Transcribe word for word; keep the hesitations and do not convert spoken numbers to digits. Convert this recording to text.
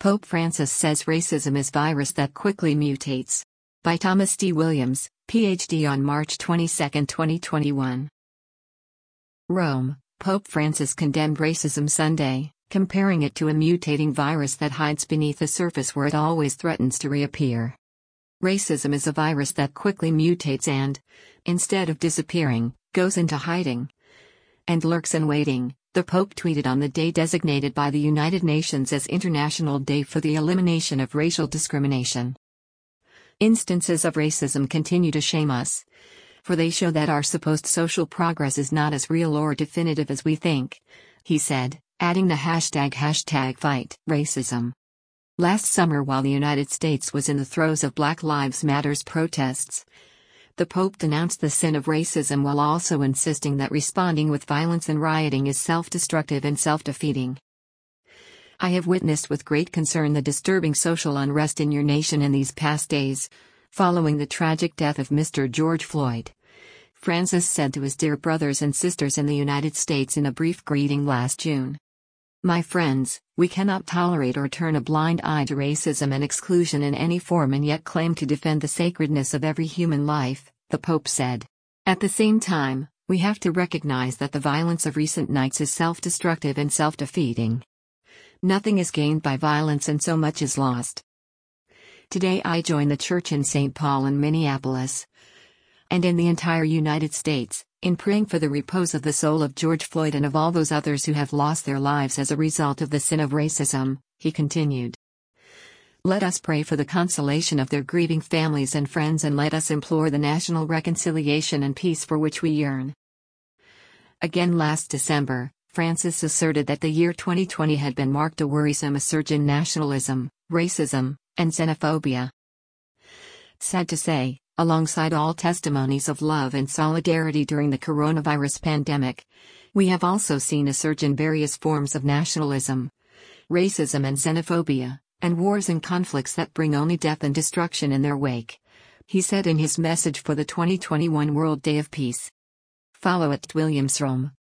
Pope Francis says racism is virus that quickly mutates. By Thomas D. Williams, P H D on March twenty-second, twenty twenty-one. Rome, Pope Francis condemned racism Sunday, comparing it to a mutating virus that hides beneath the surface where it always threatens to reappear. Racism is a virus that quickly mutates and, instead of disappearing, goes into hiding and lurks in waiting, the Pope tweeted on the day designated by the United Nations as International Day for the Elimination of Racial Discrimination. Instances of racism continue to shame us, for they show that our supposed social progress is not as real or definitive as we think, he said, adding the hashtag hashtag fight racism. Last summer, while the United States was in the throes of Black Lives Matter protests, the Pope denounced the sin of racism while also insisting that responding with violence and rioting is self-destructive and self-defeating. I have witnessed with great concern the disturbing social unrest in your nation in these past days, following the tragic death of Mister George Floyd, Francis said to his dear brothers and sisters in the United States in a brief greeting last June. My friends, we cannot tolerate or turn a blind eye to racism and exclusion in any form and yet claim to defend the sacredness of every human life, the Pope said. At the same time, we have to recognize that the violence of recent nights is self-destructive and self-defeating. Nothing is gained by violence and so much is lost. Today I join the Church in Saint Paul in Minneapolis, and in the entire United States, in praying for the repose of the soul of George Floyd and of all those others who have lost their lives as a result of the sin of racism, he continued. Let us pray for the consolation of their grieving families and friends, and let us implore the national reconciliation and peace for which we yearn. Again last December, Francis asserted that the year twenty twenty had been marked a worrisome surge in nationalism, racism, and xenophobia. Sad to say, alongside all testimonies of love and solidarity during the coronavirus pandemic, we have also seen a surge in various forms of nationalism, racism and xenophobia, and wars and conflicts that bring only death and destruction in their wake, he said in his message for the twenty twenty-one World Day of Peace. Follow at Williams Rome.